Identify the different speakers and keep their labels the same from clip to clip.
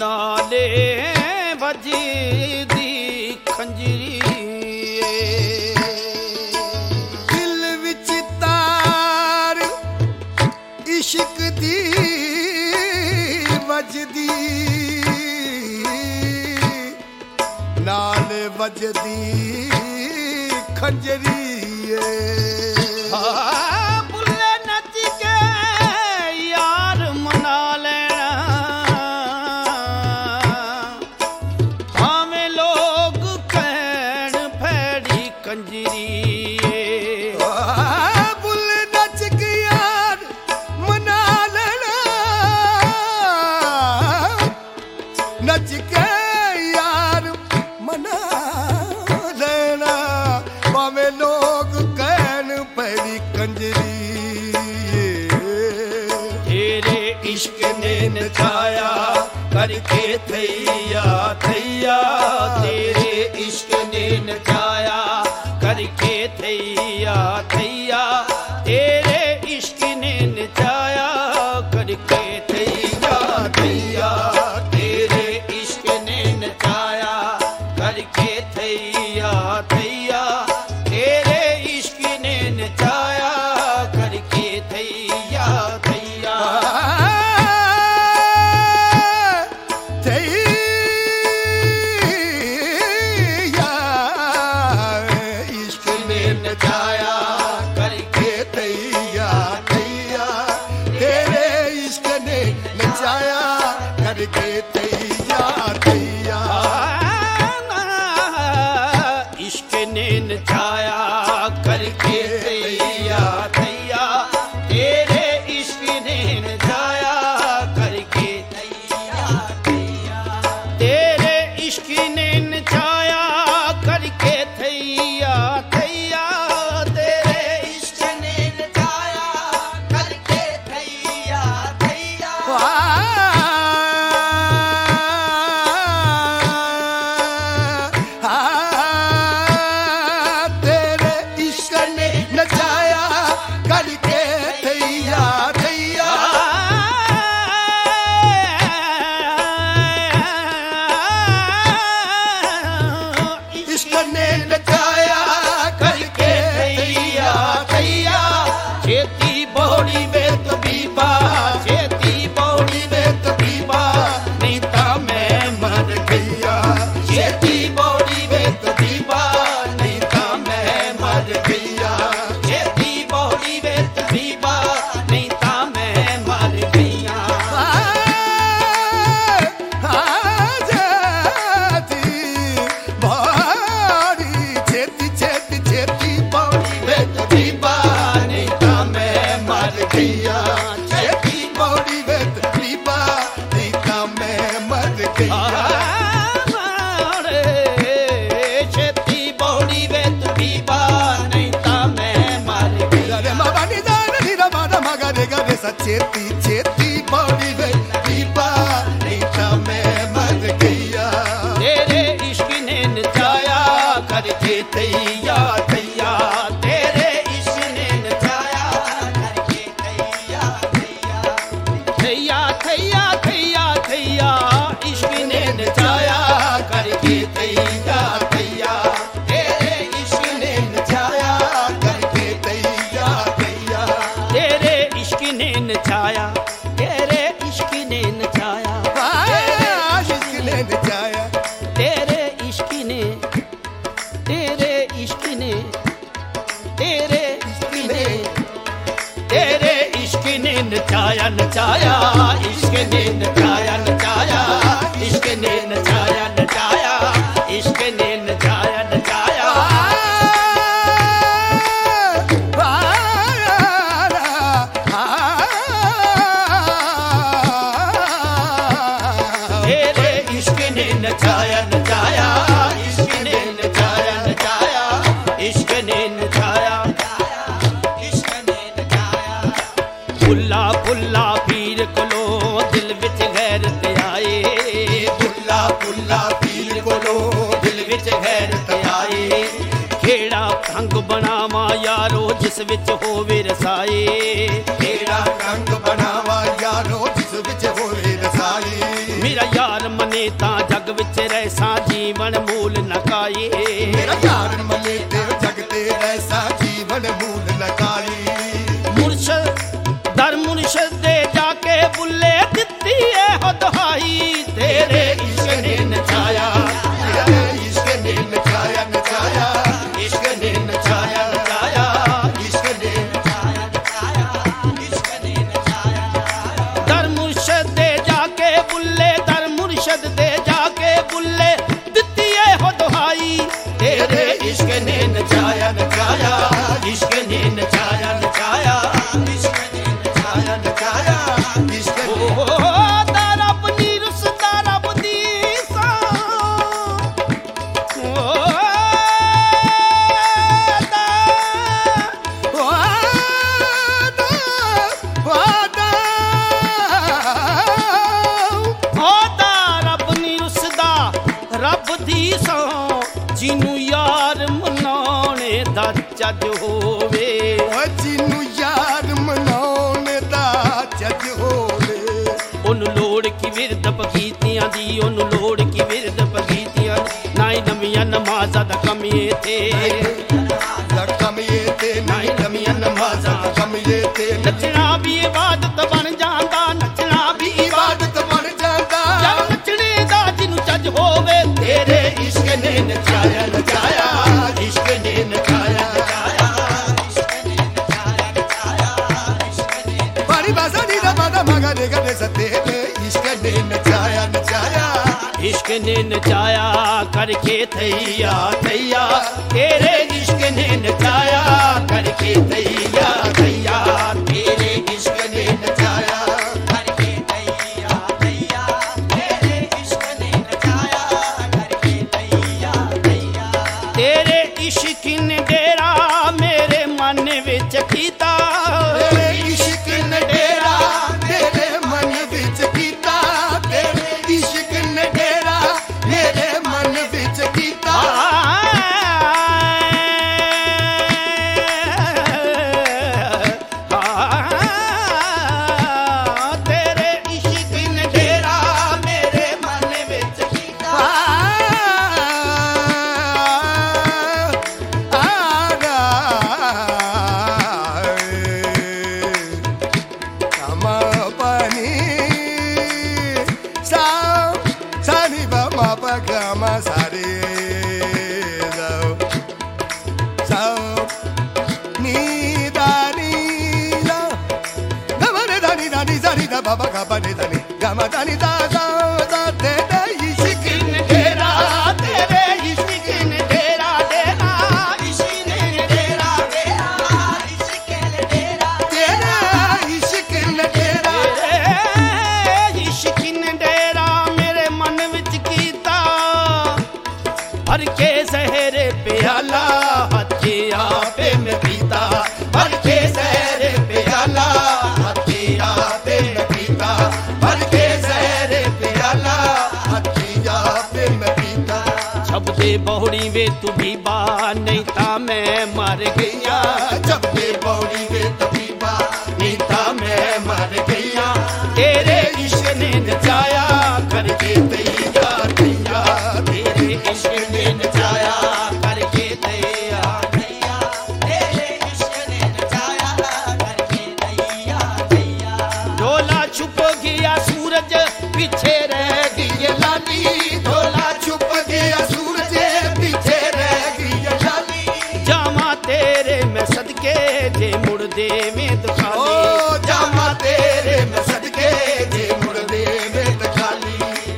Speaker 1: नाले वजदी खंजरी
Speaker 2: दिल विच तार इश्क दी वजदी नाल वजदी खंजरी
Speaker 1: बुले नच के यार मना लेना भावें लोग कहन फैड़ी कंजरी
Speaker 2: बुले नच के यार मना लेना नच के यार मना लेना भावें लोग कहन फैड़ी कंजरी
Speaker 1: तेरे इश्क ने नचाया करके थैया थैया तेरे इश्क ने नचाया करके थैया थैया तेरे इश्क ने नचाया करके थैया थैया तेरे इश्क ने नचाया करके थैया थैया तेरे इश्क ने नचाया करके थैया थैया
Speaker 2: इश्क ने नचाया करके थैया थैया तेरे इश्क ने नचाया करके थैया थैया
Speaker 1: इश्क ने नचाया करके थैया थैया तेरे इश्क ने नचाया करके थैया थैया तेरे इश्क ने नचाया करके थैया थैया तेरे इश्क ने नचाया करके थैया थैया
Speaker 2: तेरे इश्क ने नचाया करके थैया थैया इश्क ने नचाया करके थैया थैया
Speaker 1: छेती बौड़ी वे तबीबा छेती बौड़ी वे तबीबा नहीं ता मैं मर गया छेती बौड़ी वे तबीबा नहीं ता मैं मर गया छेती बौड़ी वे तबीबा नहीं ता मैं मर गया
Speaker 2: छेती छेती छेती बौड़ी वे
Speaker 1: तबीबा नहीं ता मैं मर गया
Speaker 2: छेती बौड़ी वे तबीबा नहीं ता मैं मर गया
Speaker 1: छेती बौड़ी वे तबीबा नहीं ता मैं मर गया
Speaker 2: रे मामा नी दा नी रा मा गा रे गा रे सा छेती छेती बौड़ी वे तबीबा नहीं ता मैं मर गया
Speaker 1: तेरे इश्क ने नचाया करके थैया थैया तेरे इश्क ने नचाया करके थैया थैया थैया थैया थैया थैया इश्क ने नचाया करके थैया थैया तेरे इश्क ने नचाया
Speaker 2: करके थैया थैया
Speaker 1: तेरे इश्क ने नचाया तेरे इश्क ने नचाया
Speaker 2: इश्क ने नचाया
Speaker 1: तेरे इश्क ने तेरे इश्क ने तेरे इश्क ने तेरे इश्क ने नचाया नचाया इश्क ने नचाया नचाया इश्क ने नचाया नचाया इश्क ने नचाया नचाया तेरे इश्क ने नचाया नचाया इश्क ने नचाया नचाया इश्क ने नचाया इश्क ने नचाया फुल्ला फुल्ला पीर कोलो दिल विच गैरत आए फुल्ला फुल्ला पीर कोलो दिल विच गैरत आए खेड़ा रंग बनावा यारो जिस विच होवे रसाए खेड़ा रंग बनावा यारो जिस विच होवे रसाए मेरा यार मने ता जग विच रहसा जीवन मूल न काई।
Speaker 2: मेरा यार मने ते जग ते रहसा जीवन मूल न काई।
Speaker 1: मुर्शद दर मुर्शद दे जाके बुले दित्ती है हो दुहाई तेरे इश्क ने नचाया,
Speaker 2: तेरे इश्क ने नचाया नचाया,
Speaker 1: इश्क ने नचाया नचाया, इश्क ने नचाया नचाया, इश्क ने नचाया नचाया। दर मुर्शद दे जाके बुले, दर मुर्शद दे जाके बुले दित्ती है हो दुहाई तेरे इश्क ने नचाया नचाया, इश्क ने नचाया नचाया, इश्क ने नचाया नचाया, इश्क ने तारब नी रुस तारब दी सा रब दी सौ जिनू यार मनाने दा चज होवे,
Speaker 2: जिनू यार मनाने दा चज होवे।
Speaker 1: ओनू लोड़ की विरद बगीतियां दी, ओनू लोड़ की विरद बगीतियां दी। नाई नमियां नमाज़ां दा कम ये थे,
Speaker 2: कम ये ते नाई नमियां नमाज़ां दा कम ये ते।
Speaker 1: नचना भी इबादत बन जांदा, नचना भी
Speaker 2: इबादत बन जांदा,
Speaker 1: जब नचने दा जिनू चज होवे तेरे इश्क ने नचाया नचाया, इश्क ने नचाया नचाया, इश्क ने नचाया नचाया, इश्क ने
Speaker 2: बारी बाजा नी दा बादा मगा रे गरे सते इश्क ने नचाया नचाया,
Speaker 1: इश्क ने नचाया करके थैया थैया तेरे इश्क ने नचाया करके थैया थैया तेरे इश्क ने नचाया करके थैया थैया तेरे इश्क ने नचाया करके थैया थैया। तेरे इश्क ने डेरा मेरे मन विच कीता,
Speaker 2: तेरे इश्क ने डेरा तेरे मन विच कीता, तेरे इश्क ने डेरा मेरे मन विच कीता।
Speaker 1: तेरे इश्क ने डेरा मेरे मन विच कीता।
Speaker 2: Baba gaba ne dani gama dani da da da tere iश्क ने डेरा
Speaker 1: तेरे इश्क ने डेरा डेरा इश्क ने डेरा डेरा इश्क ने डेरा
Speaker 2: तेरा इश्क ने डेरा
Speaker 1: इश्क ने डेरा मेरे मन विच कीता। भर के जहर प्याला हथे आपे में पीता, भर के जहर प्याला हथे आपे में पीता, भर के जहर प्याला
Speaker 2: हथिया पे मैं पीता।
Speaker 1: जब दे बहुड़ी वे तू भी बा नहीं ता मैं मर गया,
Speaker 2: जब दे बौड़ी वे तबीबा
Speaker 1: नहीं ता मैं मर गया। तेरे इश्क ने नचाया करके तैया तैया तेरे इश्क ने नचाया करके तैया तैया तेरे इश्क ने नचाया करके तैया तैया। डोला छुप गया सूरज पीछे रह गई लाली,
Speaker 2: ढोला छुप गया सूरज पीछे रह गई लाली।
Speaker 1: जामा तेरे में सदके जे मुड़ दे में दुखा
Speaker 2: ओ जामा तेरे में सदके जे मुर्दे में तखाली।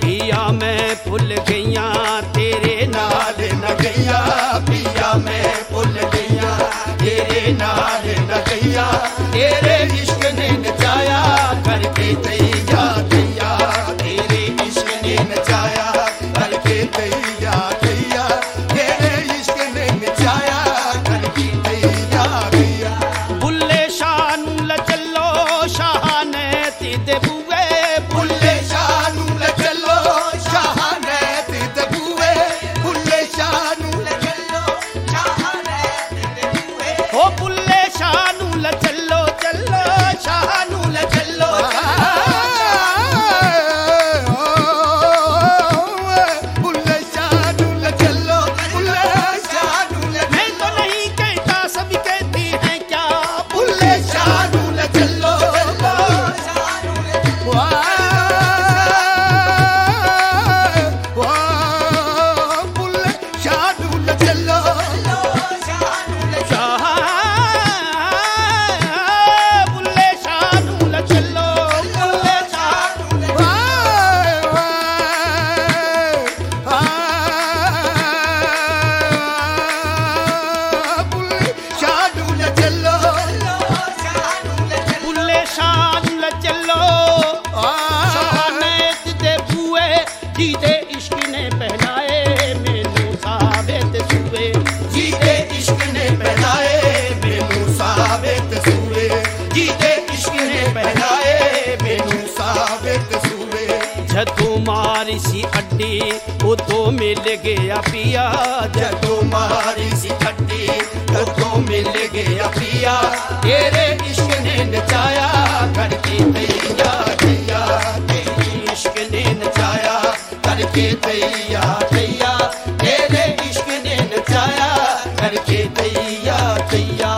Speaker 1: जीते इश्क ने पहनाए मैनू साबित सूए,
Speaker 2: जीते इश्क ने पहनाए मैनू साबित सूए, जीते इश्क ने पहनाए मैनू साबित सूए।
Speaker 1: जदों मारी सी अड्डी उदों मिल गया पिया,
Speaker 2: जदों मारी सी अड्डी उदों मिल गया पिया, तेरे इश्क ने नचाया करके तैया तैया, तेरे इश्क ने नचाया करके तैया तैया, तेरे इश्क ने नचाया करके तैया तैया।